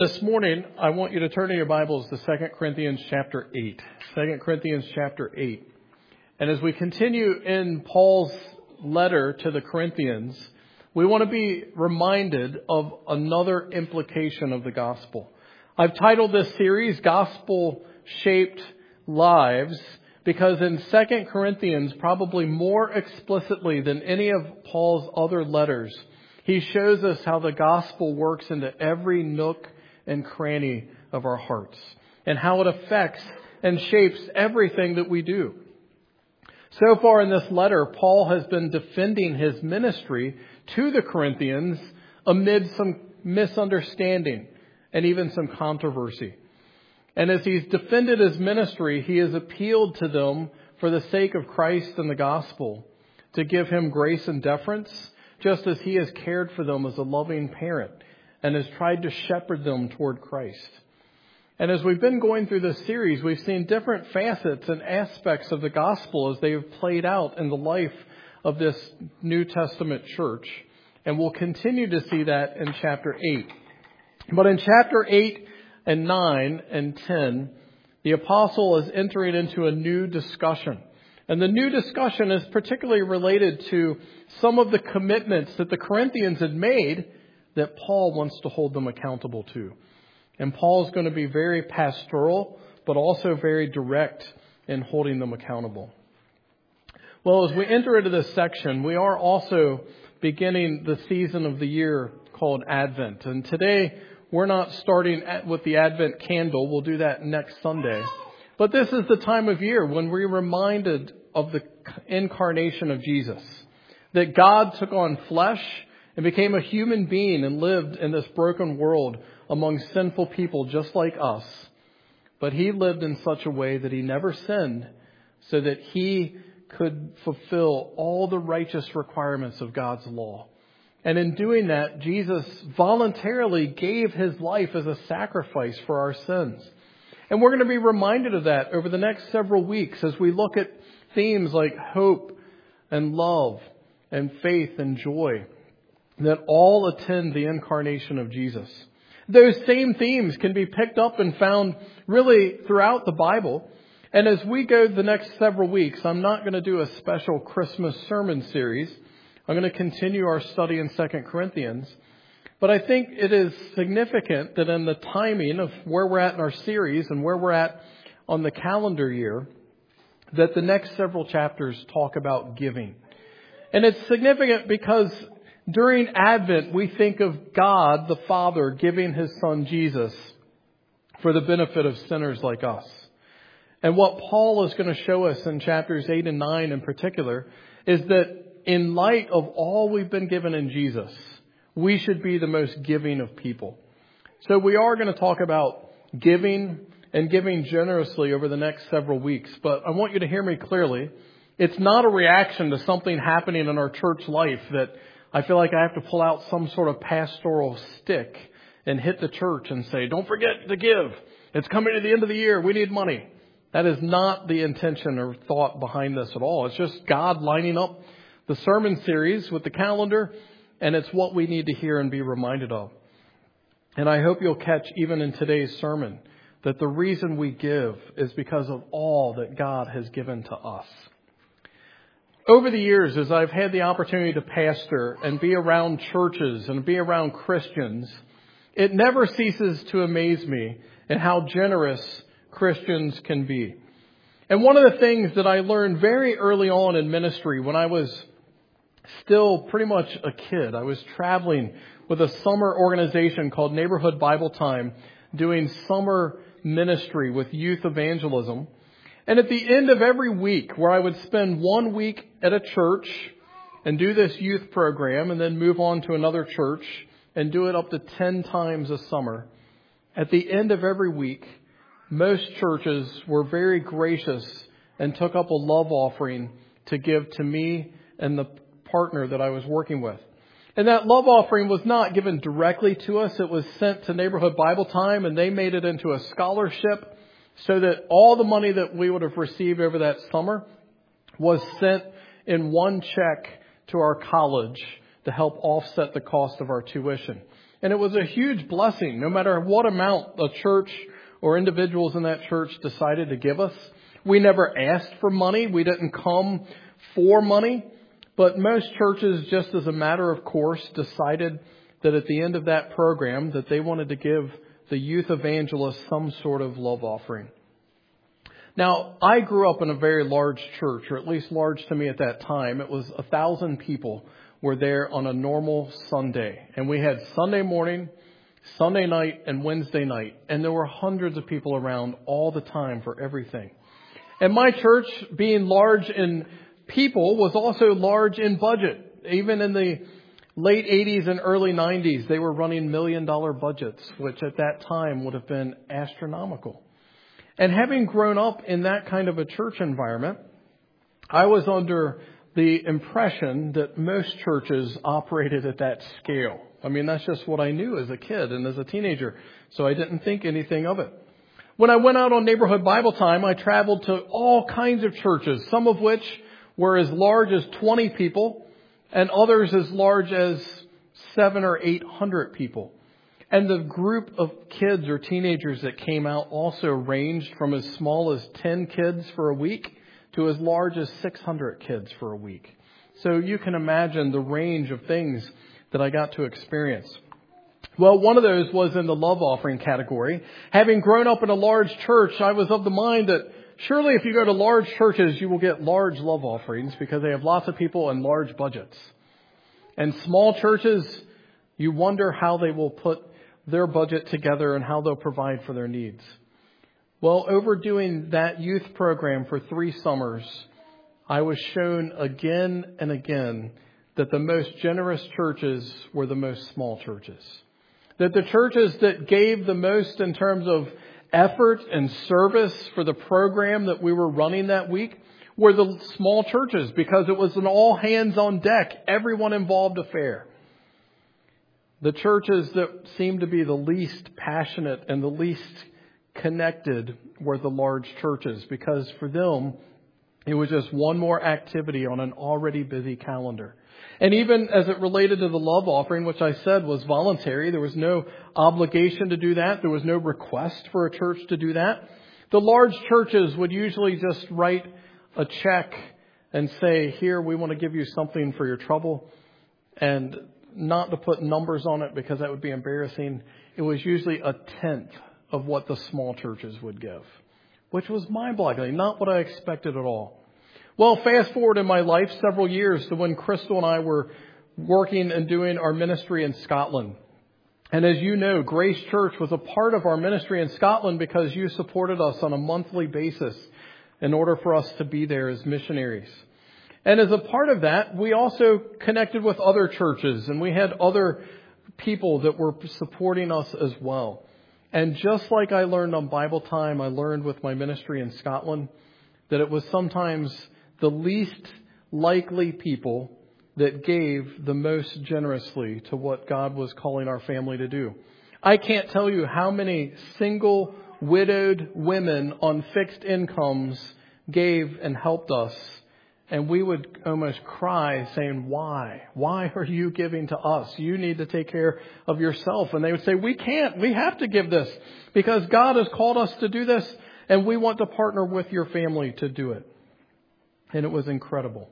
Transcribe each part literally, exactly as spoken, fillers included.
This morning, I want you to turn in your Bibles to Second Corinthians chapter eight. Second Corinthians chapter eight. And as we continue in Paul's letter to the Corinthians, we want to be reminded of another implication of the gospel. I've titled this series, Gospel-Shaped Lives, because in Second Corinthians, probably more explicitly than any of Paul's other letters, he shows us how the gospel works into every nook and cranny of our hearts, and how it affects and shapes everything that we do. So far in this letter, Paul has been defending his ministry to the Corinthians amid some misunderstanding and even some controversy. And as he's defended his ministry, he has appealed to them for the sake of Christ and the gospel to give him grace and deference, just as he has cared for them as a loving parent and has tried to shepherd them toward Christ. And as we've been going through this series, we've seen different facets and aspects of the gospel as they have played out in the life of this New Testament church. And we'll continue to see that in chapter eight. But in chapter eight and nine and ten, the apostle is entering into a new discussion. And the new discussion is particularly related to some of the commitments that the Corinthians had made that Paul wants to hold them accountable to. And Paul is going to be very pastoral, but also very direct in holding them accountable. Well, as we enter into this section, we are also beginning the season of the year called Advent. And today, we're not starting at, with the Advent candle. We'll do that next Sunday. But this is the time of year when we're reminded of the incarnation of Jesus. That God took on flesh and became a human being and lived in this broken world among sinful people just like us. But he lived in such a way that he never sinned, so that he could fulfill all the righteous requirements of God's law. And in doing that, Jesus voluntarily gave his life as a sacrifice for our sins. And we're going to be reminded of that over the next several weeks as we look at themes like hope and love and faith and joy that all attend the incarnation of Jesus. Those same themes can be picked up and found really throughout the Bible. And as we go the next several weeks, I'm not going to do a special Christmas sermon series. I'm going to continue our study in Second Corinthians. But I think it is significant that in the timing of where we're at in our series and where we're at on the calendar year, that the next several chapters talk about giving. And it's significant because during Advent, we think of God, the Father, giving his Son Jesus for the benefit of sinners like us. And what Paul is going to show us in chapters eight and nine in particular is that in light of all we've been given in Jesus, we should be the most giving of people. So we are going to talk about giving and giving generously over the next several weeks. But I want you to hear me clearly. It's not a reaction to something happening in our church life that I feel like I have to pull out some sort of pastoral stick and hit the church and say, don't forget to give. It's coming to the end of the year. We need money. That is not the intention or thought behind this at all. It's just God lining up the sermon series with the calendar, and it's what we need to hear and be reminded of. And I hope you'll catch even in today's sermon that the reason we give is because of all that God has given to us. Over the years, as I've had the opportunity to pastor and be around churches and be around Christians, it never ceases to amaze me at how generous Christians can be. And one of the things that I learned very early on in ministry when I was still pretty much a kid, I was traveling with a summer organization called Neighborhood Bible Time, doing summer ministry with youth evangelism. And at the end of every week, where I would spend one week at a church and do this youth program and then move on to another church and do it up to ten times a summer, at the end of every week, most churches were very gracious and took up a love offering to give to me and the partner that I was working with. And that love offering was not given directly to us. It was sent to Neighborhood Bible Time, and they made it into a scholarship so that all the money that we would have received over that summer was sent in one check to our college to help offset the cost of our tuition. And it was a huge blessing, no matter what amount the church or individuals in that church decided to give us. We never asked for money. We didn't come for money. But most churches, just as a matter of course, decided that at the end of that program that they wanted to give the youth evangelist some sort of love offering. Now, I grew up in a very large church, or at least large to me at that time. It was a thousand people were there on a normal Sunday. And we had Sunday morning, Sunday night, and Wednesday night. And there were hundreds of people around all the time for everything. And my church, being large in people, was also large in budget. Even in the late eighties and early nineties, they were running million dollar budgets, which at that time would have been astronomical. And having grown up in that kind of a church environment, I was under the impression that most churches operated at that scale. I mean, that's just what I knew as a kid and as a teenager, so I didn't think anything of it. When I went out on neighborhood Bible time, I traveled to all kinds of churches, some of which were as large as twenty people and others as large as seven or eight hundred people. And the group of kids or teenagers that came out also ranged from as small as ten kids for a week to as large as six hundred kids for a week. So you can imagine the range of things that I got to experience. Well, one of those was in the love offering category. Having grown up in a large church, I was of the mind that surely if you go to large churches, you will get large love offerings because they have lots of people and large budgets. And small churches, you wonder how they will put their budget together and how they'll provide for their needs. Well, over doing that youth program for three summers, I was shown again and again that the most generous churches were the most small churches. That the churches that gave the most in terms of effort and service for the program that we were running that week were the small churches, because it was an all hands on deck, everyone involved affair. The churches that seemed to be the least passionate and the least connected were the large churches, because for them, it was just one more activity on an already busy calendar. And even as it related to the love offering, which I said was voluntary, there was no obligation to do that. There was no request for a church to do that. The large churches would usually just write a check and say, here, we want to give you something for your trouble. And not to put numbers on it because that would be embarrassing. It was usually a tenth of what the small churches would give, which was mind-boggling, not what I expected at all. Well, fast forward in my life several years to when Crystal and I were working and doing our ministry in Scotland. And as you know, Grace Church was a part of our ministry in Scotland because you supported us on a monthly basis in order for us to be there as missionaries. And as a part of that, we also connected with other churches, and we had other people that were supporting us as well. And just like I learned on Bible time, I learned with my ministry in Scotland that it was sometimes the least likely people that gave the most generously to what God was calling our family to do. I can't tell you how many single widowed women on fixed incomes gave and helped us. And we would almost cry saying, why? Why are you giving to us? You need to take care of yourself. And they would say, we can't. We have to give this because God has called us to do this. And we want to partner with your family to do it. And it was incredible.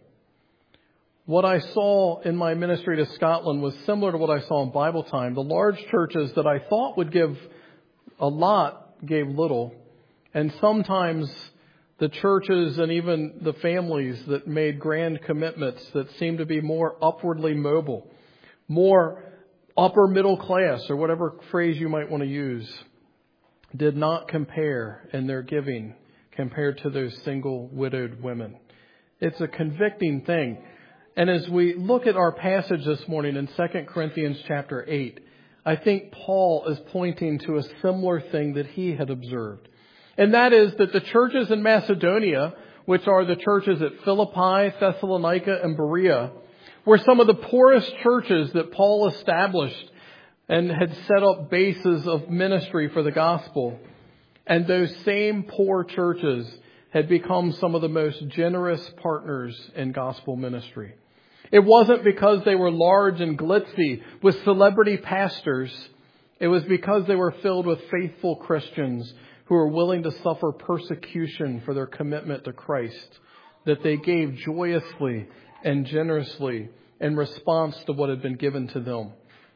What I saw in my ministry to Scotland was similar to what I saw in Bible time. The large churches that I thought would give a lot gave little. And sometimes the churches and even the families that made grand commitments that seemed to be more upwardly mobile, more upper middle class, or whatever phrase you might want to use, did not compare in their giving compared to those single widowed women. It's a convicting thing. And as we look at our passage this morning in Second Corinthians chapter eight, I think Paul is pointing to a similar thing that he had observed. And that is that the churches in Macedonia, which are the churches at Philippi, Thessalonica, and Berea, were some of the poorest churches that Paul established and had set up bases of ministry for the gospel. And those same poor churches had become some of the most generous partners in gospel ministry. It wasn't because they were large and glitzy with celebrity pastors. It was because they were filled with faithful Christians who were willing to suffer persecution for their commitment to Christ, that they gave joyously and generously in response to what had been given to them.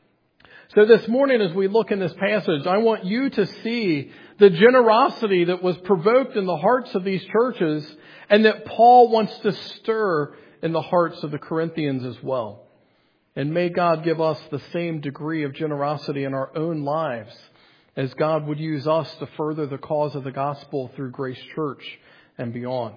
So this morning, as we look in this passage, I want you to see the generosity that was provoked in the hearts of these churches and that Paul wants to stir in the hearts of the Corinthians as well. And may God give us the same degree of generosity in our own lives as God would use us to further the cause of the gospel through Grace Church and beyond.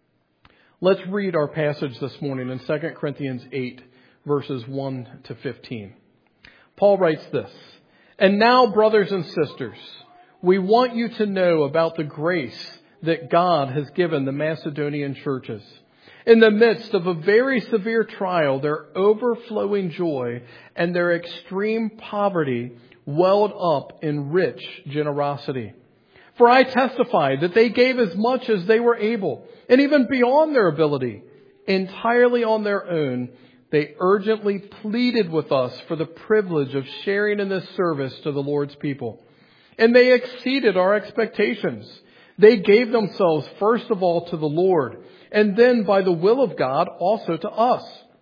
Let's read our passage this morning in Second Corinthians eight, verses one to fifteen. Paul writes this, "And now, brothers and sisters, we want you to know about the grace that God has given the Macedonian churches. In the midst of a very severe trial, their overflowing joy and their extreme poverty welled up in rich generosity. For I testify that they gave as much as they were able, and even beyond their ability, entirely on their own. They urgently pleaded with us for the privilege of sharing in this service to the Lord's people. And they exceeded our expectations. They gave themselves first of all to the Lord, and then by the will of God also to us.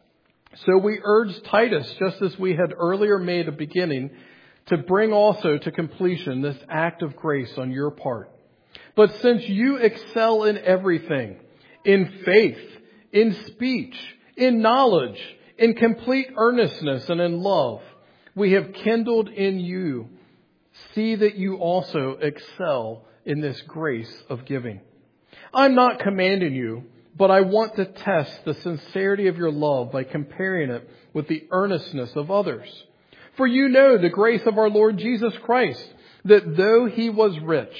So we urged Titus, just as we had earlier made a beginning, to bring also to completion this act of grace on your part. But since you excel in everything, in faith, in speech, in knowledge, in complete earnestness, and in love, we have kindled in you. See that you also excel in this grace of giving. I'm not commanding you, but I want to test the sincerity of your love by comparing it with the earnestness of others. For you know the grace of our Lord Jesus Christ, that though he was rich,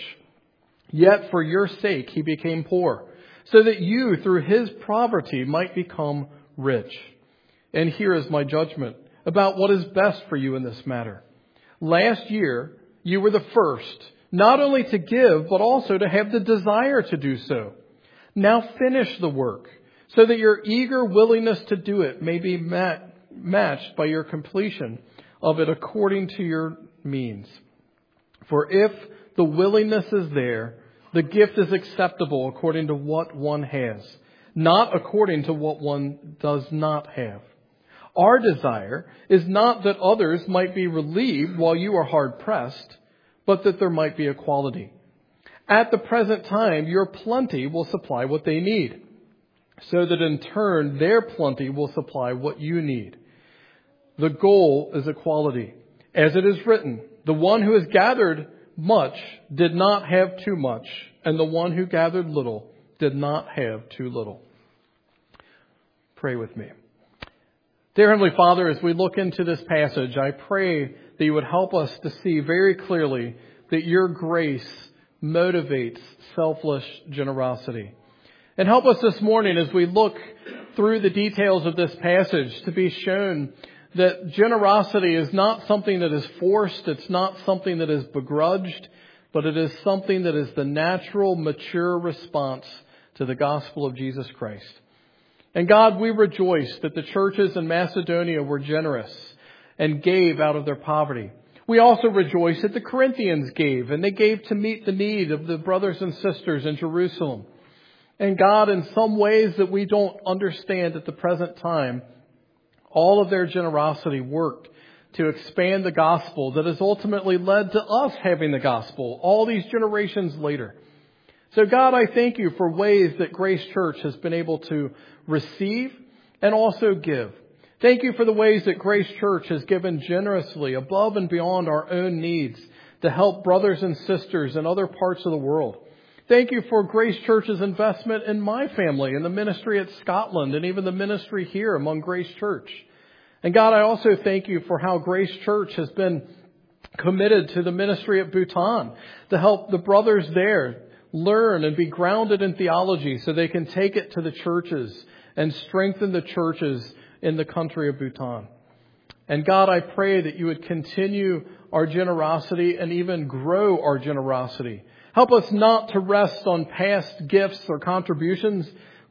yet for your sake he became poor, so that you through his poverty might become rich. And here is my judgment about what is best for you in this matter. Last year, you were the first, not only to give, but also to have the desire to do so. Now finish the work, so that your eager willingness to do it may be mat- matched by your completion of it according to your means. For if the willingness is there, the gift is acceptable according to what one has, not according to what one does not have. Our desire is not that others might be relieved while you are hard pressed, but that there might be equality. At the present time, your plenty will supply what they need, so that in turn their plenty will supply what you need. The goal is equality. As it is written, the one who has gathered much did not have too much, and the one who gathered little did not have too little." Pray with me. Dear Heavenly Father, as we look into this passage, I pray that you would help us to see very clearly that your grace motivates selfless generosity. And help us this morning as we look through the details of this passage to be shown that generosity is not something that is forced, it's not something that is begrudged, but it is something that is the natural, mature response to the gospel of Jesus Christ. And God, we rejoice that the churches in Macedonia were generous and gave out of their poverty. We also rejoice that the Corinthians gave, and they gave to meet the need of the brothers and sisters in Jerusalem. And God, in some ways that we don't understand at the present time, all of their generosity worked to expand the gospel that has ultimately led to us having the gospel all these generations later. So God, I thank you for ways that Grace Church has been able to receive and also give. Thank you for the ways that Grace Church has given generously above and beyond our own needs to help brothers and sisters in other parts of the world. Thank you for Grace Church's investment in my family and the ministry at Scotland and even the ministry here among Grace Church. And God, I also thank you for how Grace Church has been committed to the ministry at Bhutan to help the brothers there learn and be grounded in theology so they can take it to the churches and strengthen the churches in the country of Bhutan. And God, I pray that you would continue our generosity and even grow our generosity. Help us not to rest on past gifts or contributions,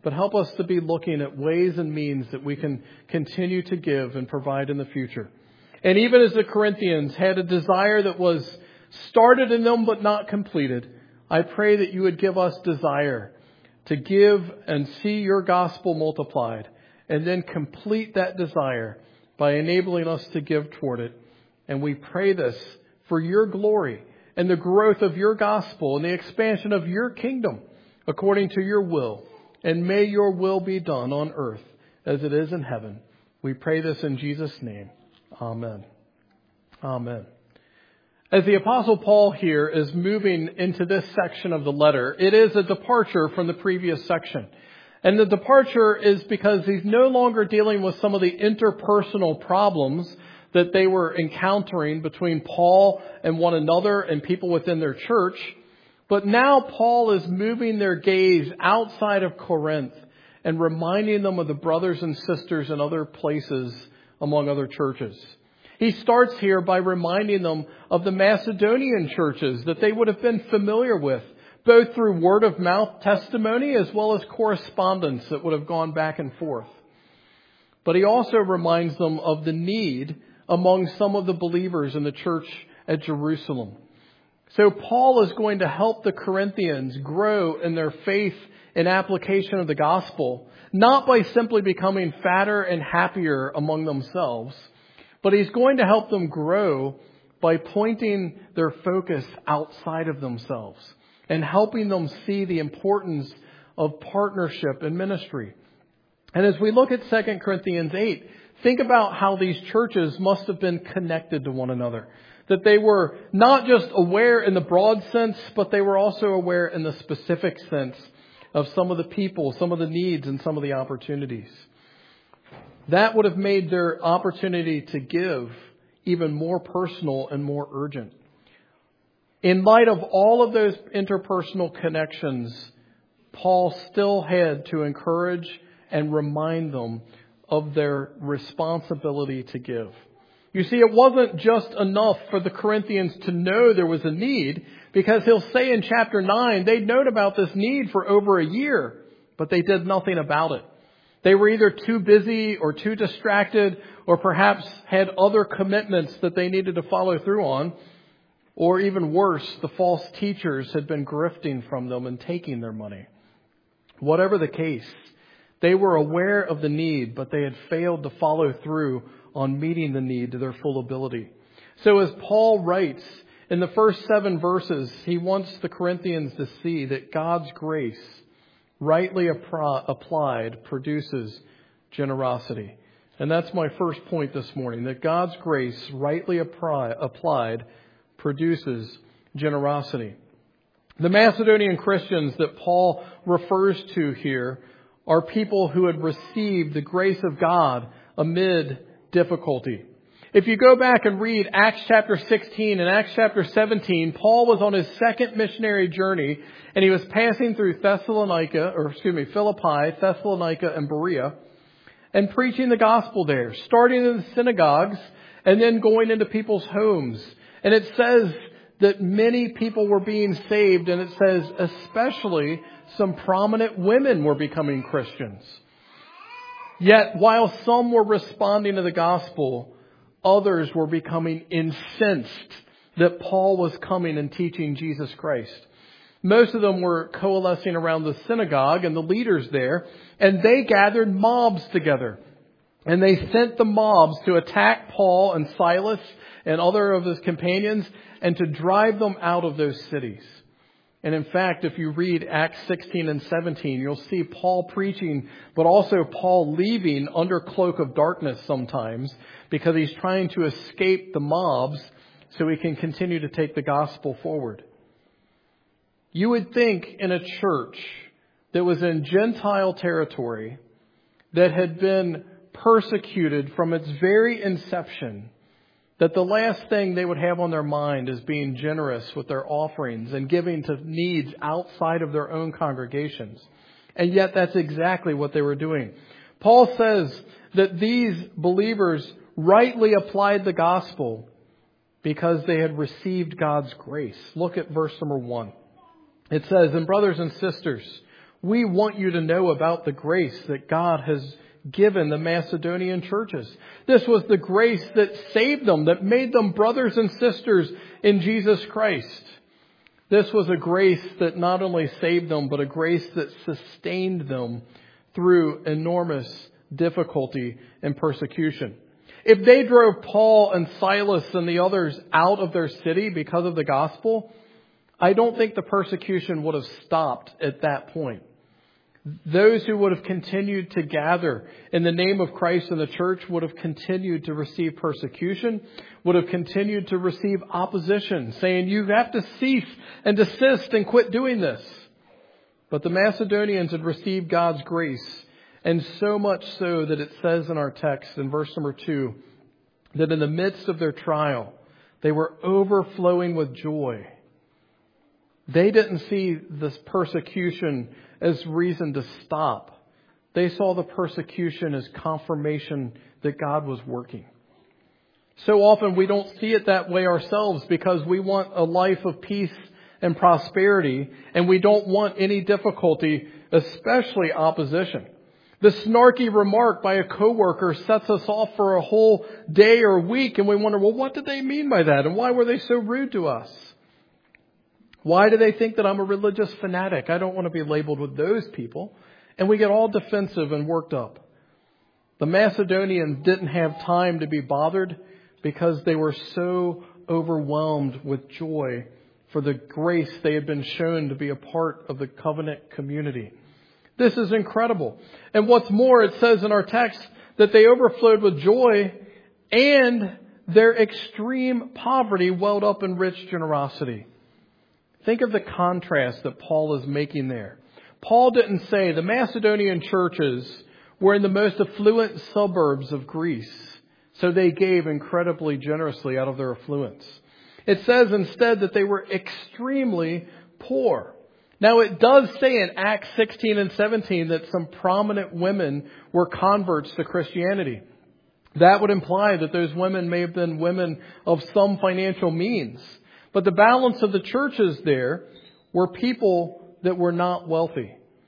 but help us to be looking at ways and means that we can continue to give and provide in the future. And even as the Corinthians had a desire that was started in them but not completed, I pray that you would give us desire to give and see your gospel multiplied, and then complete that desire by enabling us to give toward it. And we pray this for your glory and the growth of your gospel and the expansion of your kingdom according to your will. And may your will be done on earth as it is in heaven. We pray this in Jesus' name. Amen. Amen. As the Apostle Paul here is moving into this section of the letter, it is a departure from the previous section. And the departure is because he's no longer dealing with some of the interpersonal problems that they were encountering between Paul and one another and people within their church. But now Paul is moving their gaze outside of Corinth and reminding them of the brothers and sisters in other places among other churches. He starts here by reminding them of the Macedonian churches that they would have been familiar with, both through word of mouth testimony as well as correspondence that would have gone back and forth. But he also reminds them of the need among some of the believers in the church at Jerusalem. So Paul is going to help the Corinthians grow in their faith and application of the gospel, not by simply becoming fatter and happier among themselves, but he's going to help them grow by pointing their focus outside of themselves and helping them see the importance of partnership and ministry. And as we look at Second Corinthians eight, think about how these churches must have been connected to one another. That they were not just aware in the broad sense, but they were also aware in the specific sense of some of the people, some of the needs, and some of the opportunities. That would have made their opportunity to give even more personal and more urgent. In light of all of those interpersonal connections, Paul still had to encourage and remind them of their responsibility to give. You see, it wasn't just enough for the Corinthians to know there was a need, because he'll say in chapter nine, they'd known about this need for over a year, but they did nothing about it. They were either too busy or too distracted, or perhaps had other commitments that they needed to follow through on. Or even worse, the false teachers had been grifting from them and taking their money. Whatever the case, they were aware of the need, but they had failed to follow through on meeting the need to their full ability. So as Paul writes in the first seven verses, he wants the Corinthians to see that God's grace, rightly applied, produces generosity. And that's my first point this morning, that God's grace, rightly applied, produces generosity. The Macedonian Christians that Paul refers to here are people who had received the grace of God amid difficulty. If you go back and read Acts chapter sixteen and Acts chapter seventeen, Paul was on his second missionary journey, and he was passing through Thessalonica, or excuse me, Philippi, Thessalonica, and Berea, and preaching the gospel there, starting in the synagogues and then going into people's homes. And it says that many people were being saved, and it says especially some prominent women were becoming Christians. Yet, while some were responding to the gospel, others were becoming incensed that Paul was coming and teaching Jesus Christ. Most of them were coalescing around the synagogue and the leaders there, and they gathered mobs together. And they sent the mobs to attack Paul and Silas and other of his companions and to drive them out of those cities. And in fact, if you read Acts sixteen and seventeen, you'll see Paul preaching, but also Paul leaving under cloak of darkness sometimes because he's trying to escape the mobs so he can continue to take the gospel forward. You would think in a church that was in Gentile territory that had been persecuted from its very inception, that the last thing they would have on their mind is being generous with their offerings and giving to needs outside of their own congregations. And yet that's exactly what they were doing. Paul says that these believers rightly applied the gospel because they had received God's grace. Look at verse number one. It says, "And brothers and sisters, We want you to know about the grace that God has given the Macedonian churches. This was the grace that saved them, that made them brothers and sisters in Jesus Christ. This was a grace that not only saved them, but a grace that sustained them through enormous difficulty and persecution. If they drove Paul and Silas and the others out of their city because of the gospel, I don't think the persecution would have stopped at that point. Those who would have continued to gather in the name of Christ in the church would have continued to receive persecution, would have continued to receive opposition, saying, you have to cease and desist and quit doing this. But the Macedonians had received God's grace, and so much so that it says in our text in verse number two, that in the midst of their trial, they were overflowing with joy. They didn't see this persecution as reason to stop. They saw the persecution as confirmation that God was working. So often we don't see it that way ourselves because we want a life of peace and prosperity, and we don't want any difficulty, especially opposition. The snarky remark by a coworker sets us off for a whole day or week, and we wonder, well, what did they mean by that? And why were they so rude to us? Why do they think that I'm a religious fanatic? I don't want to be labeled with those people. And we get all defensive and worked up. The Macedonians didn't have time to be bothered because they were so overwhelmed with joy for the grace they had been shown to be a part of the covenant community. This is incredible. And what's more, it says in our text that they overflowed with joy and their extreme poverty welled up in rich generosity. Think of the contrast that Paul is making there. Paul didn't say the Macedonian churches were in the most affluent suburbs of Greece, so they gave incredibly generously out of their affluence. It says instead that they were extremely poor. Now it does say in Acts sixteen and seventeen that some prominent women were converts to Christianity. That would imply that those women may have been women of some financial means. But the balance of the churches there were people that were not wealthy.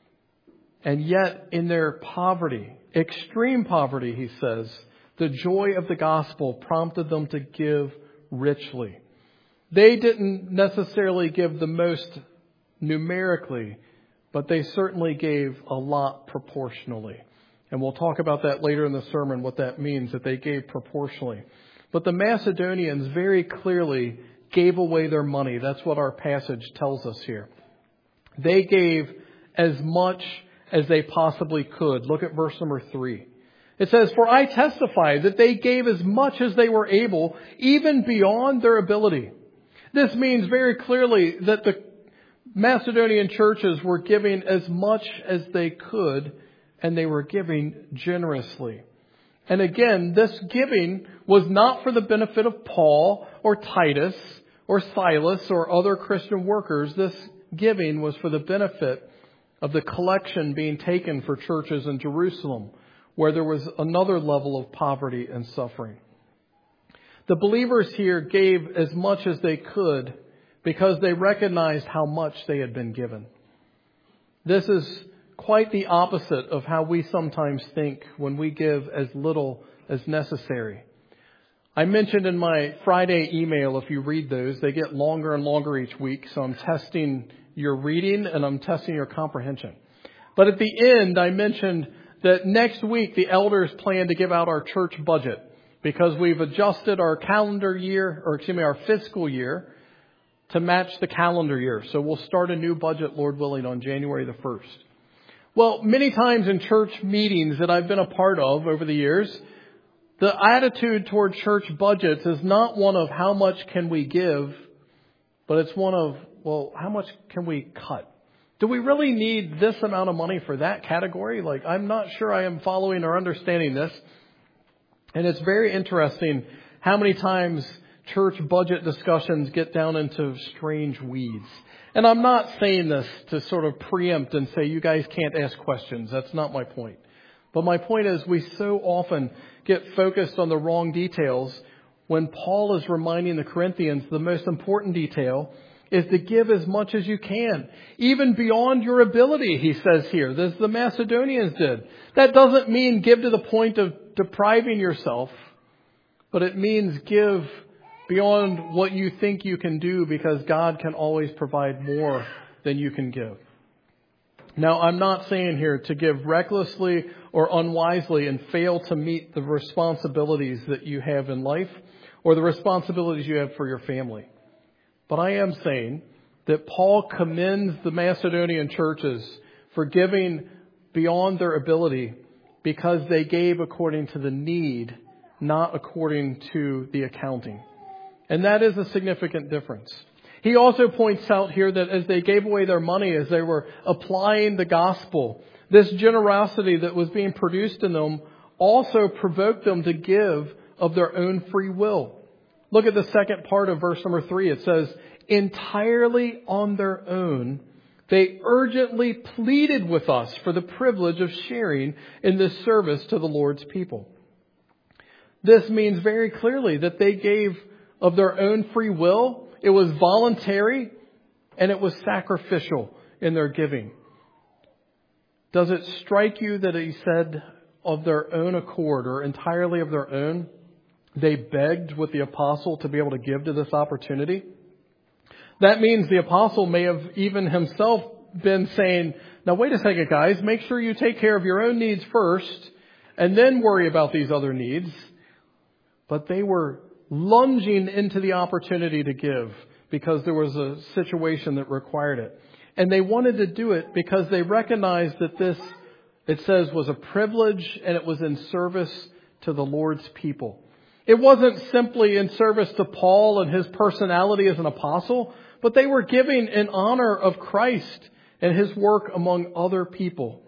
And yet in their poverty, extreme poverty, he says, the joy of the gospel prompted them to give richly. They didn't necessarily give the most numerically, but they certainly gave a lot proportionally. And we'll talk about that later in the sermon, what that means, that they gave proportionally. But the Macedonians very clearly gave away their money. That's what our passage tells us here. They gave as much as they possibly could. Look at verse number three. It says, for I testify that they gave as much as they were able, even beyond their ability. This means very clearly that the Macedonian churches were giving as much as they could, and they were giving generously. And again, this giving was not for the benefit of Paul or Titus or Silas or other Christian workers. This giving was for the benefit of the collection being taken for churches in Jerusalem, where there was another level of poverty and suffering. The believers here gave as much as they could because they recognized how much they had been given. This is quite the opposite of how we sometimes think when we give as little as necessary. I mentioned in my Friday email, if you read those, they get longer and longer each week. So I'm testing your reading and I'm testing your comprehension. But at the end, I mentioned that next week the elders plan to give out our church budget because we've adjusted our calendar year, or excuse me, our fiscal year to match the calendar year. So we'll start a new budget, Lord willing, on January the first. Well, many times in church meetings that I've been a part of over the years, the attitude toward church budgets is not one of how much can we give, but it's one of, well, how much can we cut? Do we really need this amount of money for that category? Like, I'm not sure I am following or understanding this. And it's very interesting how many times church budget discussions get down into strange weeds. And I'm not saying this to sort of preempt and say you guys can't ask questions. That's not my point. But my point is we so often get focused on the wrong details when Paul is reminding the Corinthians the most important detail is to give as much as you can, even beyond your ability, he says here, as the Macedonians did. That doesn't mean give to the point of depriving yourself, but it means give beyond what you think you can do, because God can always provide more than you can give. Now, I'm not saying here to give recklessly or unwisely and fail to meet the responsibilities that you have in life or the responsibilities you have for your family. But I am saying that Paul commends the Macedonian churches for giving beyond their ability because they gave according to the need, not according to the accounting. And that is a significant difference. He also points out here that as they gave away their money, as they were applying the gospel, this generosity that was being produced in them also provoked them to give of their own free will. Look at the second part of verse number three. It says, entirely on their own, they urgently pleaded with us for the privilege of sharing in this service to the Lord's people. This means very clearly that they gave of their own free will. It was voluntary and it was sacrificial in their giving. Does it strike you that he said of their own accord, or entirely of their own? They begged with the apostle to be able to give to this opportunity. That means the apostle may have even himself been saying, now wait a second, guys, make sure you take care of your own needs first and then worry about these other needs. But they were lunging into the opportunity to give because there was a situation that required it. And they wanted to do it because they recognized that this, it says, was a privilege and it was in service to the Lord's people. It wasn't simply in service to Paul and his personality as an apostle, but they were giving in honor of Christ and his work among other people.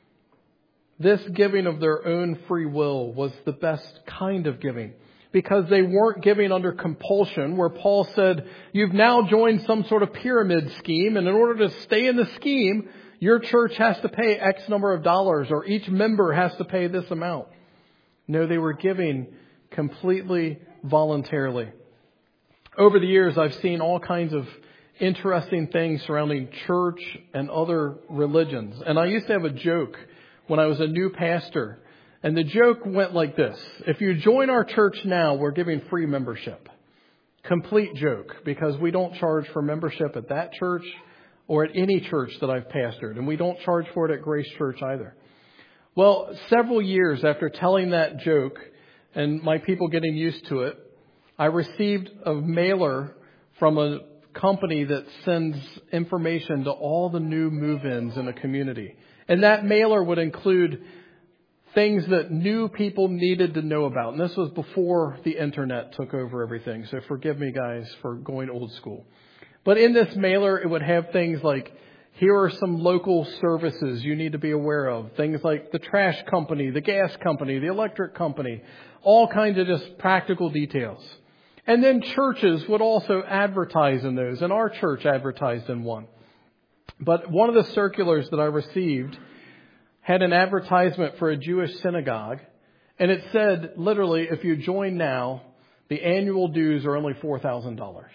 This giving of their own free will was the best kind of giving, because they weren't giving under compulsion, where Paul said, you've now joined some sort of pyramid scheme, and in order to stay in the scheme, your church has to pay X number of dollars, or each member has to pay this amount. No, they were giving completely voluntarily. Over the years, I've seen all kinds of interesting things surrounding church and other religions. And I used to have a joke when I was a new pastor. And the joke went like this. If you join our church now, we're giving free membership. Complete joke, because we don't charge for membership at that church or at any church that I've pastored. And we don't charge for it at Grace Church either. Well, several years after telling that joke, and my people getting used to it, I received a mailer from a company that sends information to all the new move-ins in the community. And that mailer would include things that new people needed to know about. And this was before the internet took over everything. So forgive me, guys, for going old school. But in this mailer, it would have things like, here are some local services you need to be aware of. Things like the trash company, the gas company, the electric company. All kinds of just practical details. And then churches would also advertise in those. And our church advertised in one. But one of the circulars that I received had an advertisement for a Jewish synagogue. And it said, literally, if you join now, the annual dues are only four thousand dollars.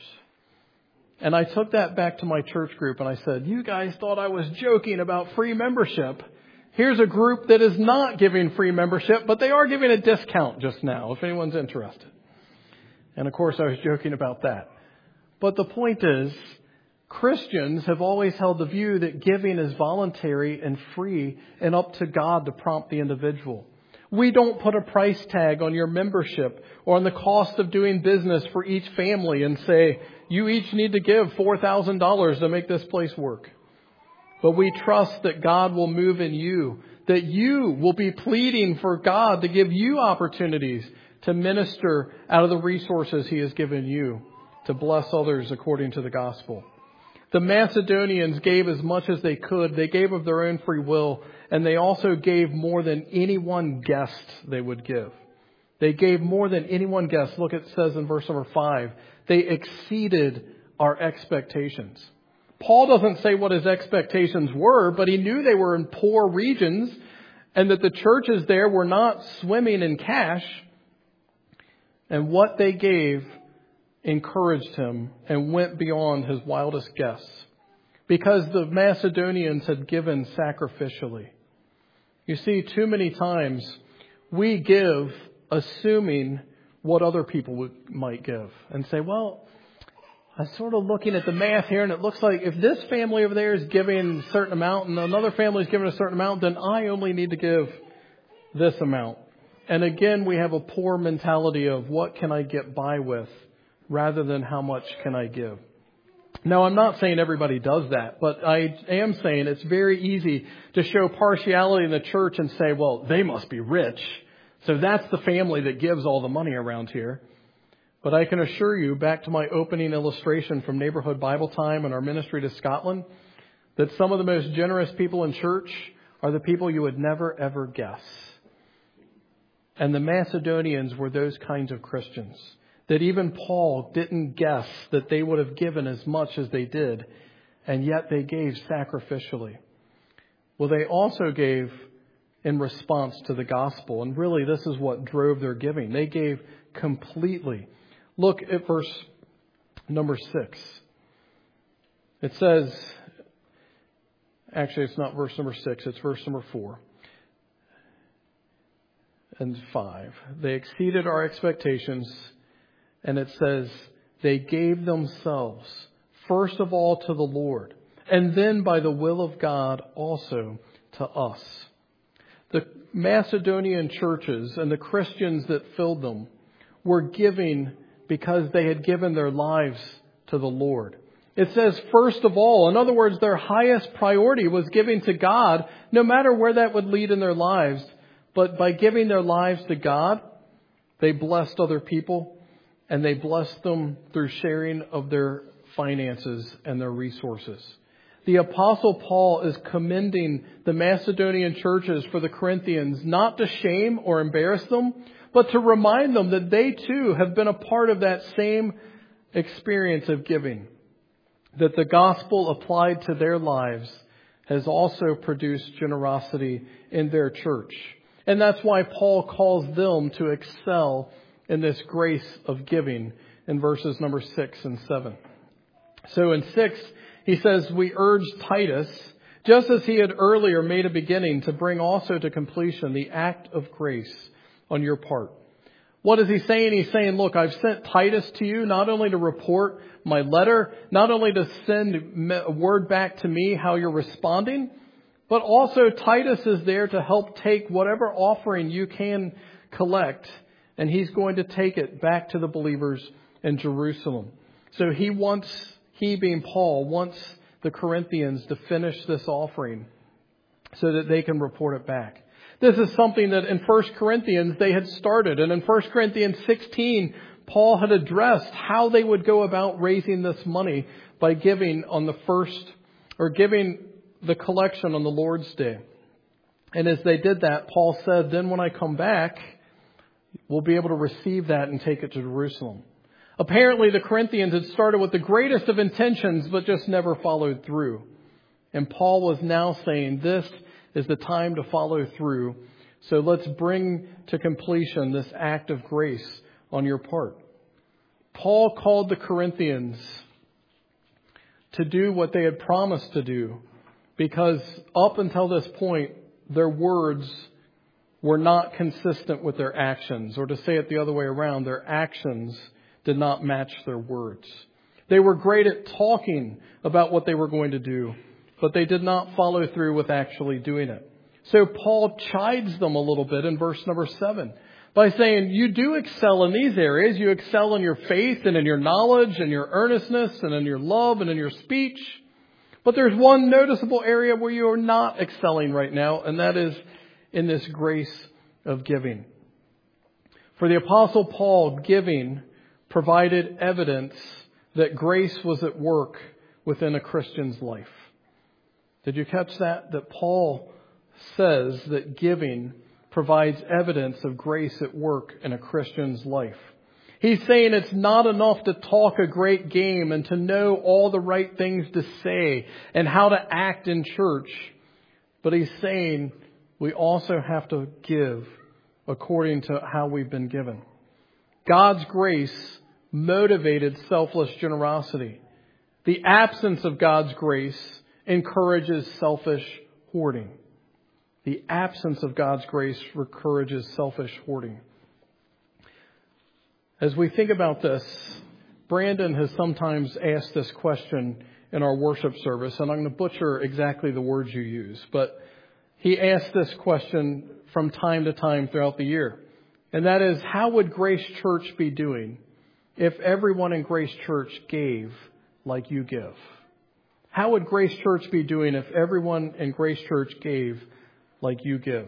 And I took that back to my church group and I said, you guys thought I was joking about free membership. Here's a group that is not giving free membership, but they are giving a discount just now, if anyone's interested. And of course, I was joking about that. But the point is, Christians have always held the view that giving is voluntary and free and up to God to prompt the individual. We don't put a price tag on your membership or on the cost of doing business for each family and say, you each need to give four thousand dollars to make this place work. But we trust that God will move in you, that you will be pleading for God to give you opportunities to minister out of the resources He has given you to bless others according to the gospel. The Macedonians gave as much as they could. They gave of their own free will, and they also gave more than anyone guessed they would give. They gave more than anyone guessed. Look, it says in verse number five, they exceeded our expectations. Paul doesn't say what his expectations were, but he knew they were in poor regions and that the churches there were not swimming in cash. And what they gave encouraged him and went beyond his wildest guess, because the Macedonians had given sacrificially. You see, too many times we give assuming what other people would, might give, and say, well, I'm sort of looking at the math here, and it looks like if this family over there is giving a certain amount and another family is giving a certain amount, then I only need to give this amount. And again, we have a poor mentality of what can I get by with rather than how much can I give. Now, I'm not saying everybody does that, but I am saying it's very easy to show partiality in the church and say, well, they must be rich, so that's the family that gives all the money around here. But I can assure you, back to my opening illustration from Neighborhood Bible Time and our ministry to Scotland, that some of the most generous people in church are the people you would never, ever guess. And the Macedonians were those kinds of Christians that even Paul didn't guess that they would have given as much as they did, and yet they gave sacrificially. Well, they also gave in response to the gospel, and really this is what drove their giving. They gave completely. Look at verse number six. It says, actually it's not verse number six, it's verse number four and five. They exceeded our expectations, and it says they gave themselves first of all to the Lord, and then by the will of God also to us. The Macedonian churches and the Christians that filled them were giving because they had given their lives to the Lord. It says, first of all, in other words, their highest priority was giving to God, no matter where that would lead in their lives. But by giving their lives to God, they blessed other people, and they blessed them through sharing of their finances and their resources. The Apostle Paul is commending the Macedonian churches for the Corinthians, not to shame or embarrass them, but to remind them that they too have been a part of that same experience of giving. That the gospel applied to their lives has also produced generosity in their church. And that's why Paul calls them to excel in this grace of giving in verses number six and seven. So in six, he says, we urge Titus, just as he had earlier made a beginning, to bring also to completion the act of grace on your part. What is he saying? He's saying, look, I've sent Titus to you not only to report my letter, not only to send a word back to me how you're responding, but also Titus is there to help take whatever offering you can collect, and he's going to take it back to the believers in Jerusalem. So he wants, he being Paul, wants the Corinthians to finish this offering so that they can report it back. This is something that in First Corinthians they had started. And in First Corinthians sixteen, Paul had addressed how they would go about raising this money by giving on the first, or giving the collection on the Lord's Day. And as they did that, Paul said, then when I come back, we'll be able to receive that and take it to Jerusalem. Apparently the Corinthians had started with the greatest of intentions, but just never followed through. And Paul was now saying, this is the time to follow through. So let's bring to completion this act of grace on your part. Paul called the Corinthians to do what they had promised to do, because up until this point, their words were not consistent with their actions. Or to say it the other way around, their actions did not match their words. They were great at talking about what they were going to do, but they did not follow through with actually doing it. So Paul chides them a little bit in verse number seven by saying, you do excel in these areas. You excel in your faith and in your knowledge and your earnestness and in your love and in your speech. But there's one noticeable area where you are not excelling right now, and that is in this grace of giving. For the Apostle Paul, giving provided evidence that grace was at work within a Christian's life. Did you catch that? That Paul says that giving provides evidence of grace at work in a Christian's life. He's saying it's not enough to talk a great game and to know all the right things to say and how to act in church. But he's saying we also have to give according to how we've been given. God's grace motivated selfless generosity. The absence of God's grace encourages selfish hoarding. The absence of God's grace encourages selfish hoarding. As we think about this, Brandon has sometimes asked this question in our worship service, and I'm going to butcher exactly the words you use, but he asked this question from time to time throughout the year. And that is, how would Grace Church be doing if everyone in Grace Church gave like you give? How would Grace Church be doing if everyone in Grace Church gave like you give?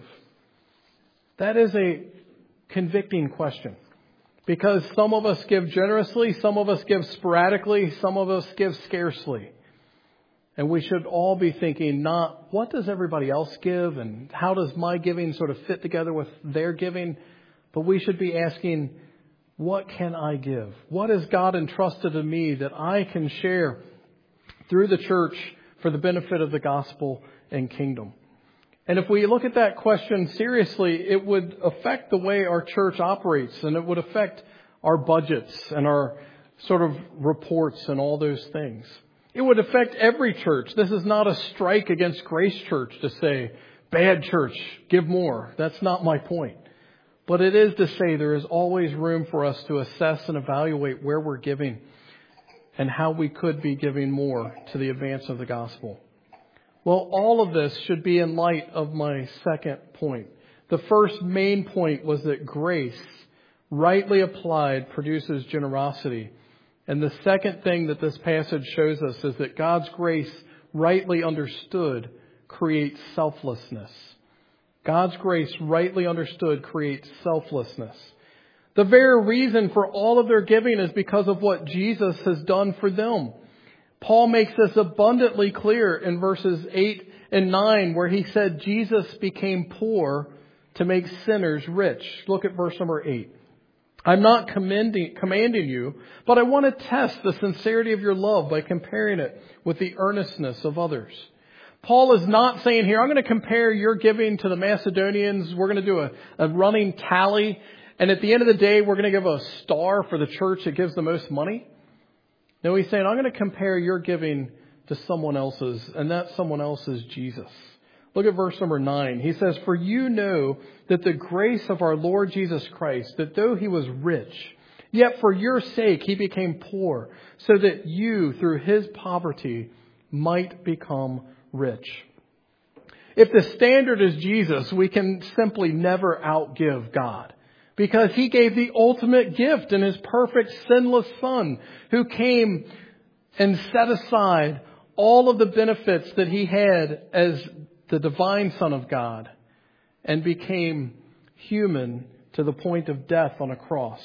That is a convicting question. Because some of us give generously, some of us give sporadically, some of us give scarcely. And we should all be thinking not, what does everybody else give and how does my giving sort of fit together with their giving? But we should be asking, what can I give? What has God entrusted to me that I can share through the church for the benefit of the gospel and kingdom? And if we look at that question seriously, it would affect the way our church operates, and it would affect our budgets and our sort of reports and all those things. It would affect every church. This is not a strike against Grace Church to say, bad church, give more. That's not my point. But it is to say there is always room for us to assess and evaluate where we're giving and how we could be giving more to the advance of the gospel. Well, all of this should be in light of my second point. The first main point was that grace, rightly applied, produces generosity. And the second thing that this passage shows us is that God's grace, rightly understood, creates selflessness. God's grace, rightly understood, creates selflessness. The very reason for all of their giving is because of what Jesus has done for them. Paul makes this abundantly clear in verses eight and nine, where he said Jesus became poor to make sinners rich. Look at verse number eight. I'm not commending, commanding you, but I want to test the sincerity of your love by comparing it with the earnestness of others. Paul is not saying here, I'm going to compare your giving to the Macedonians. We're going to do a, a running tally. And at the end of the day, we're going to give a star for the church that gives the most money. No, he's saying, I'm going to compare your giving to someone else's, and that someone else is Jesus. Look at verse number nine. He says, for you know that the grace of our Lord Jesus Christ, that though he was rich, yet for your sake he became poor, so that you, through his poverty, might become rich. If the standard is Jesus, we can simply never outgive God. Because he gave the ultimate gift in his perfect, sinless Son, who came and set aside all of the benefits that he had as the divine Son of God and became human to the point of death on a cross.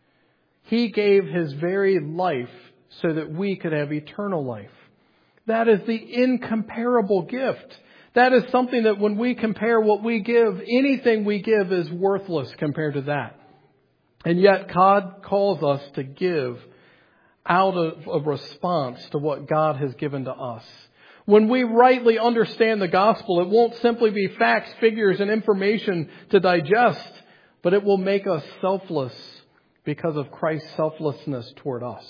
He gave his very life so that we could have eternal life. That is the incomparable gift. That is something that when we compare what we give, anything we give is worthless compared to that. And yet God calls us to give out of a response to what God has given to us. When we rightly understand the gospel, it won't simply be facts, figures, and information to digest, but it will make us selfless because of Christ's selflessness toward us.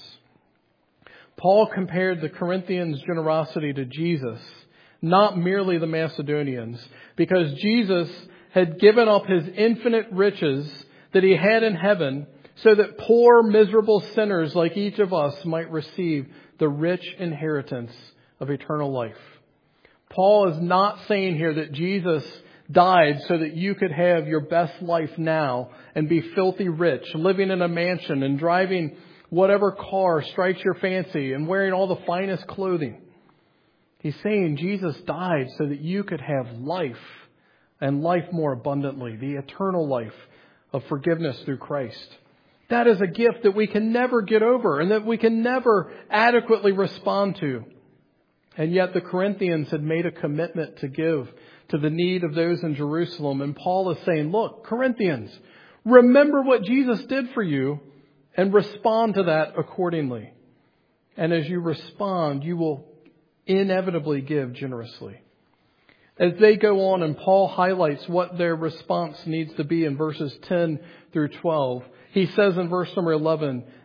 Paul compared the Corinthians' generosity to Jesus, not merely the Macedonians, because Jesus had given up his infinite riches that he had in heaven so that poor, miserable sinners like each of us might receive the rich inheritance of eternal life. Paul is not saying here that Jesus died so that you could have your best life now and be filthy rich, living in a mansion and driving whatever car strikes your fancy and wearing all the finest clothing. He's saying Jesus died so that you could have life and life more abundantly, the eternal life of forgiveness through Christ. That is a gift that we can never get over and that we can never adequately respond to. And yet the Corinthians had made a commitment to give to the need of those in Jerusalem. And Paul is saying, look, Corinthians, remember what Jesus did for you and respond to that accordingly. And as you respond, you will inevitably give generously. As they go on, and Paul highlights what their response needs to be in verses ten through twelve, he says in verse number eleven,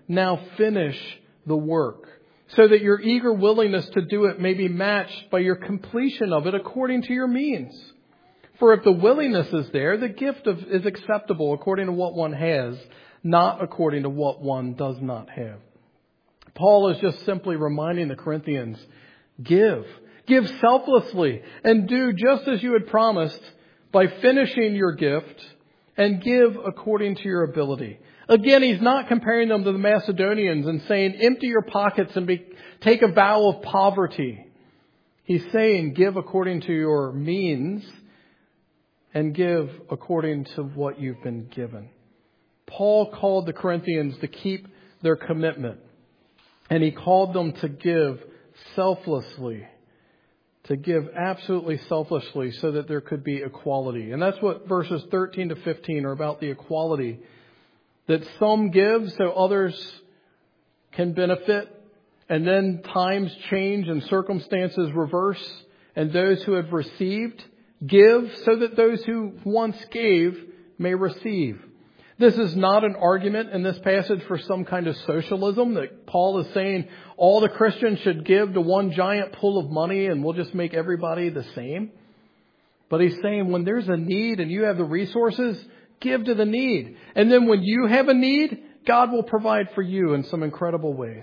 Now finish the work, so that your eager willingness to do it may be matched by your completion of it according to your means. For if the willingness is there, the gift of, is acceptable according to what one has, not according to what one does not have. Paul is just simply reminding the Corinthians, give. Give selflessly and do just as you had promised by finishing your gift, and give according to your ability. Again, he's not comparing them to the Macedonians and saying, empty your pockets and be, take a vow of poverty. He's saying, give according to your means and give according to what you've been given. Paul called the Corinthians to keep their commitment, and he called them to give selflessly, to give absolutely selflessly so that there could be equality. And that's what verses thirteen to fifteen are about, the equality. That some give so others can benefit, and then times change and circumstances reverse, and those who have received give so that those who once gave may receive. This is not an argument in this passage for some kind of socialism, that Paul is saying all the Christians should give to one giant pool of money and we'll just make everybody the same. But he's saying when there's a need and you have the resources, give to the need. And then when you have a need, God will provide for you in some incredible ways.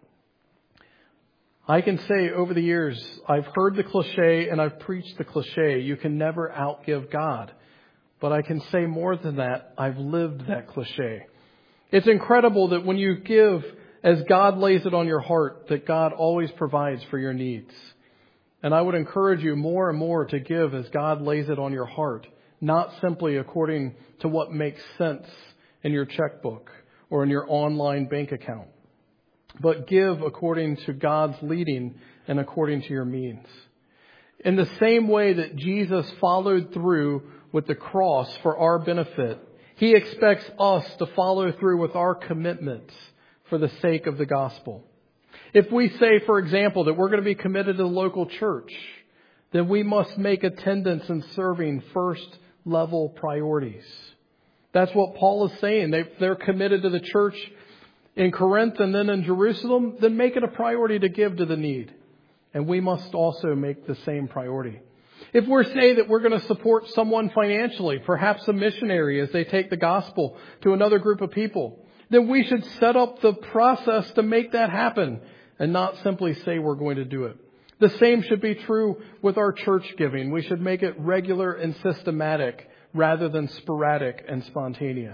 I can say over the years, I've heard the cliche and I've preached the cliche, you can never outgive God. But I can say more than that, I've lived that cliche. It's incredible that when you give as God lays it on your heart, that God always provides for your needs. And I would encourage you more and more to give as God lays it on your heart, not simply according to what makes sense in your checkbook or in your online bank account, but give according to God's leading and according to your means. In the same way that Jesus followed through with the cross for our benefit, He expects us to follow through with our commitments for the sake of the gospel. If we say, for example, that we're going to be committed to the local church, then we must make attendance and serving first level priorities. That's what Paul is saying. They, they're committed to the church in Corinth and then in Jerusalem, then make it a priority to give to the need. And we must also make the same priority. If we say that we're going to support someone financially, perhaps a missionary as they take the gospel to another group of people, then we should set up the process to make that happen and not simply say we're going to do it. The same should be true with our church giving. We should make it regular and systematic rather than sporadic and spontaneous.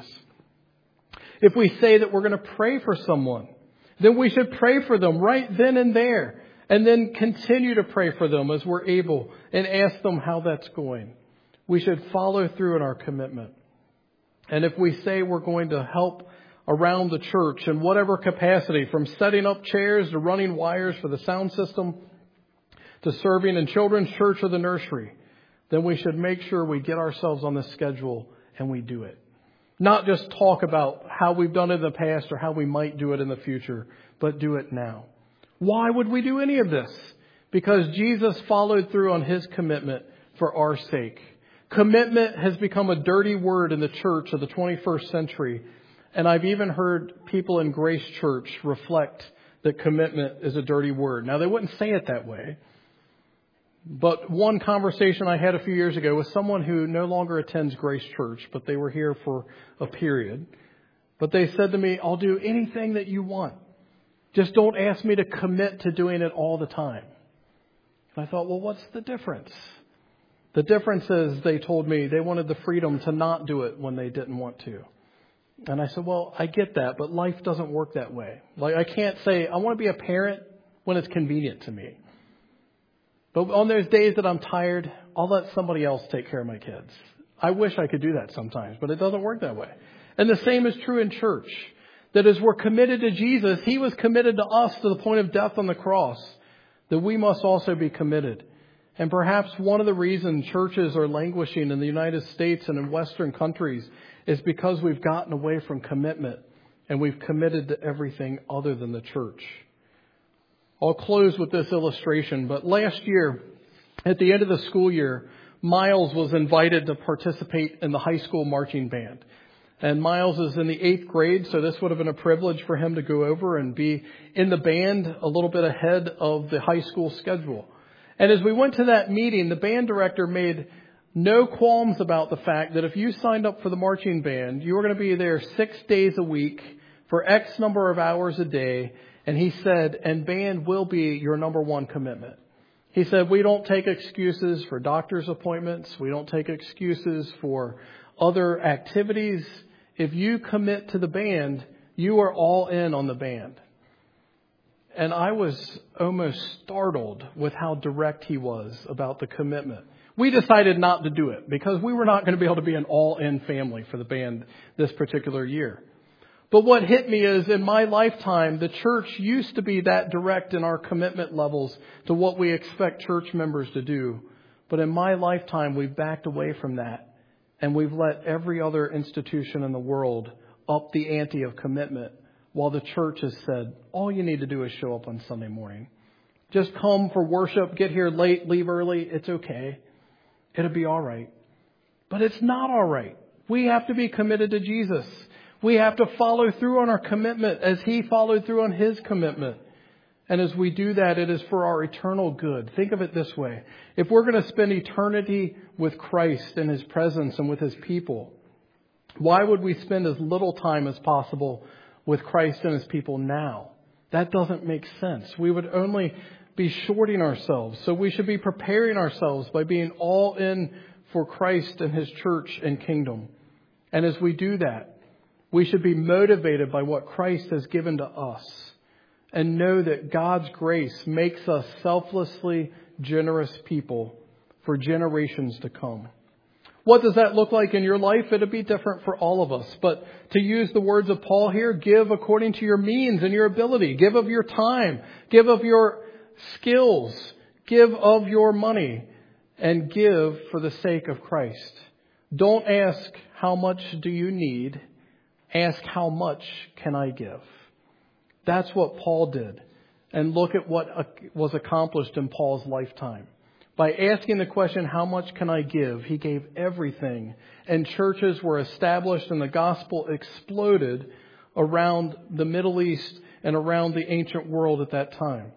If we say that we're going to pray for someone, then we should pray for them right then and there, and then continue to pray for them as we're able and ask them how that's going. We should follow through in our commitment. And if we say we're going to help around the church in whatever capacity, from setting up chairs to running wires for the sound system to serving in children's church or the nursery, then we should make sure we get ourselves on the schedule and we do it. Not just talk about how we've done it in the past or how we might do it in the future, but do it now. Why would we do any of this? Because Jesus followed through on His commitment for our sake. Commitment has become a dirty word in the church of the twenty-first century. And I've even heard people in Grace Church reflect that commitment is a dirty word. Now, they wouldn't say it that way. But one conversation I had a few years ago with someone who no longer attends Grace Church, but they were here for a period. But they said to me, I'll do anything that you want. Just don't ask me to commit to doing it all the time. And I thought, well, what's the difference? The difference is, they told me they wanted the freedom to not do it when they didn't want to. And I said, well, I get that, but life doesn't work that way. Like, I can't say I want to be a parent when it's convenient to me. But on those days that I'm tired, I'll let somebody else take care of my kids. I wish I could do that sometimes, but it doesn't work that way. And the same is true in church. That as we're committed to Jesus, He was committed to us to the point of death on the cross, that we must also be committed. And perhaps one of the reasons churches are languishing in the United States and in Western countries is because we've gotten away from commitment and we've committed to everything other than the church. I'll close with this illustration, but last year, at the end of the school year, Miles was invited to participate in the high school marching band. And Miles is in the eighth grade, so this would have been a privilege for him to go over and be in the band a little bit ahead of the high school schedule. And as we went to that meeting, the band director made no qualms about the fact that if you signed up for the marching band, you were going to be there six days a week for X number of hours a day. And he said, and band will be your number one commitment. He said, we don't take excuses for doctor's appointments. We don't take excuses for other activities. If you commit to the band, you are all in on the band. And I was almost startled with how direct he was about the commitment. We decided not to do it because we were not going to be able to be an all-in family for the band this particular year. But what hit me is in my lifetime, the church used to be that direct in our commitment levels to what we expect church members to do. But in my lifetime, we've backed away from that. And we've let every other institution in the world up the ante of commitment, while the church has said, all you need to do is show up on Sunday morning. Just come for worship, get here late, leave early. It's okay. It'll be all right. But it's not all right. We have to be committed to Jesus. We have to follow through on our commitment as He followed through on His commitment. And as we do that, it is for our eternal good. Think of it this way. If we're going to spend eternity with Christ in His presence and with His people, why would we spend as little time as possible with Christ and His people now? That doesn't make sense. We would only be shorting ourselves. So we should be preparing ourselves by being all in for Christ and His church and kingdom. And as we do that, we should be motivated by what Christ has given to us. And know that God's grace makes us selflessly generous people for generations to come. What does that look like in your life? It'll be different for all of us. But to use the words of Paul here, give according to your means and your ability. Give of your time. Give of your skills. Give of your money. And give for the sake of Christ. Don't ask, how much do you need? Ask, how much can I give? That's what Paul did. And look at what was accomplished in Paul's lifetime. By asking the question, how much can I give? He gave everything. And churches were established and the gospel exploded around the Middle East and around the ancient world at that time.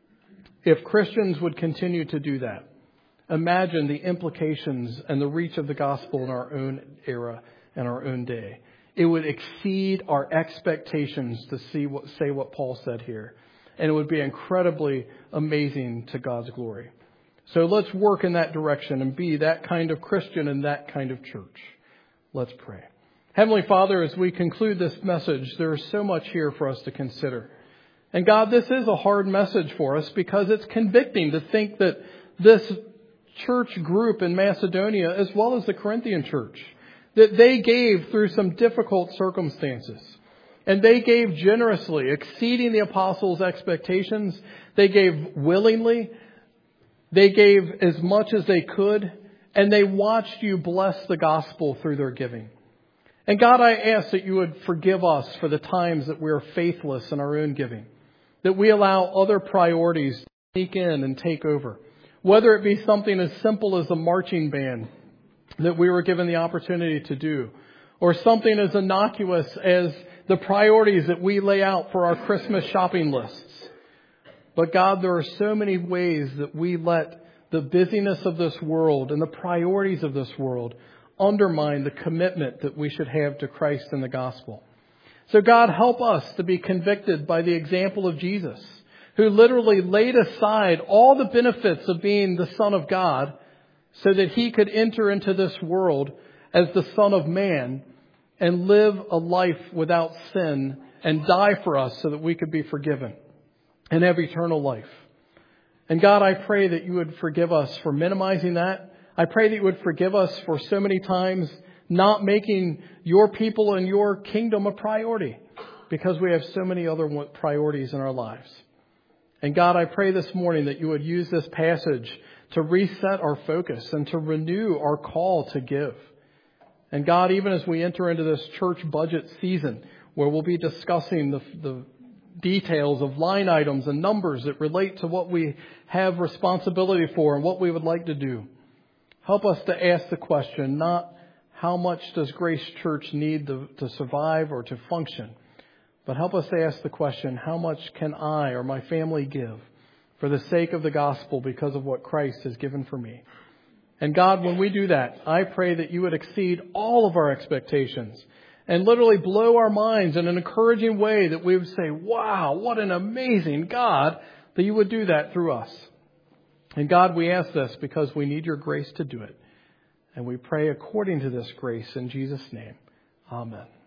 If Christians would continue to do that, imagine the implications and the reach of the gospel in our own era and our own day. It would exceed our expectations to see what, say what Paul said here. And it would be incredibly amazing to God's glory. So let's work in that direction and be that kind of Christian and that kind of church. Let's pray. Heavenly Father, as we conclude this message, there is so much here for us to consider. And God, this is a hard message for us because it's convicting to think that this church group in Macedonia, as well as the Corinthian church, that they gave through some difficult circumstances. And they gave generously, exceeding the apostles' expectations. They gave willingly. They gave as much as they could. And they watched you bless the gospel through their giving. And God, I ask that you would forgive us for the times that we are faithless in our own giving. That we allow other priorities to sneak in and take over. Whether it be something as simple as a marching band that we were given the opportunity to do, or something as innocuous as the priorities that we lay out for our Christmas shopping lists. But God, there are so many ways that we let the busyness of this world and the priorities of this world undermine the commitment that we should have to Christ and the gospel. So God, help us to be convicted by the example of Jesus, who literally laid aside all the benefits of being the Son of God so that He could enter into this world as the Son of Man and live a life without sin and die for us so that we could be forgiven and have eternal life. And God, I pray that you would forgive us for minimizing that. I pray that you would forgive us for so many times not making your people and your kingdom a priority because we have so many other priorities in our lives. And God, I pray this morning that you would use this passage to reset our focus and to renew our call to give. And God, even as we enter into this church budget season where we'll be discussing the, the details of line items and numbers that relate to what we have responsibility for and what we would like to do, help us to ask the question, not how much does Grace Church need to, to survive or to function? But help us to ask the question, how much can I or my family give for the sake of the gospel because of what Christ has given for me? And God, when we do that, I pray that you would exceed all of our expectations and literally blow our minds in an encouraging way that we would say, wow, what an amazing God, that you would do that through us. And God, we ask this because we need your grace to do it. And we pray according to this grace in Jesus' name. Amen.